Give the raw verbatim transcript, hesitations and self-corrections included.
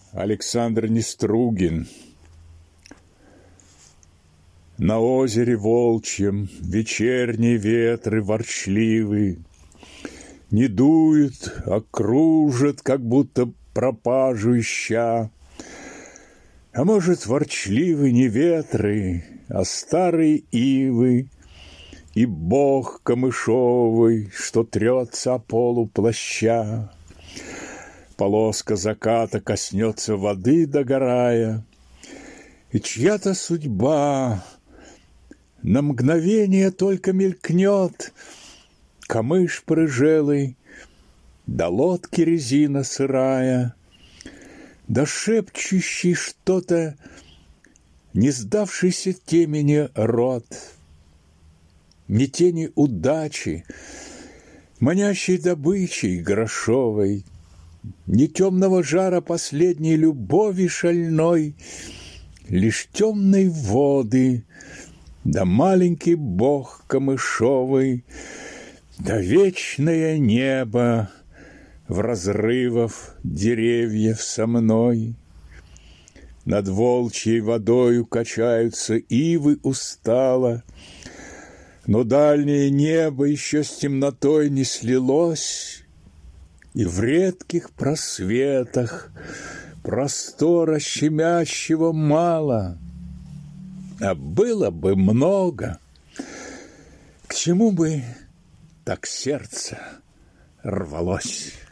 Александр Нестругин. На озере Волчьем вечерние ветры ворчливы, не дуют, а кружат, как будто пропажу ища. А может, ворчливы не ветры, а старые ивы, и бог камышовый, что трется о полу плаща. Полоска заката коснется воды, догорая, и чья-то судьба на мгновение только мелькнет. Камыш прыжелый, да лодки резина сырая, да шепчущий что-то не сдавшийся темени рот. Ни тени удачи, манящей добычей грошовой, ни темного жара последней любови шальной, лишь темные воды, да маленький бог камышовый, да вечное небо в разрывов деревьев со мной. Над волчьей водою качаются ивы устало, но дальнее небо еще с темнотой не слилось, и в редких просветах простора щемящего мало, а было бы много. К чему бы так сердце рвалось?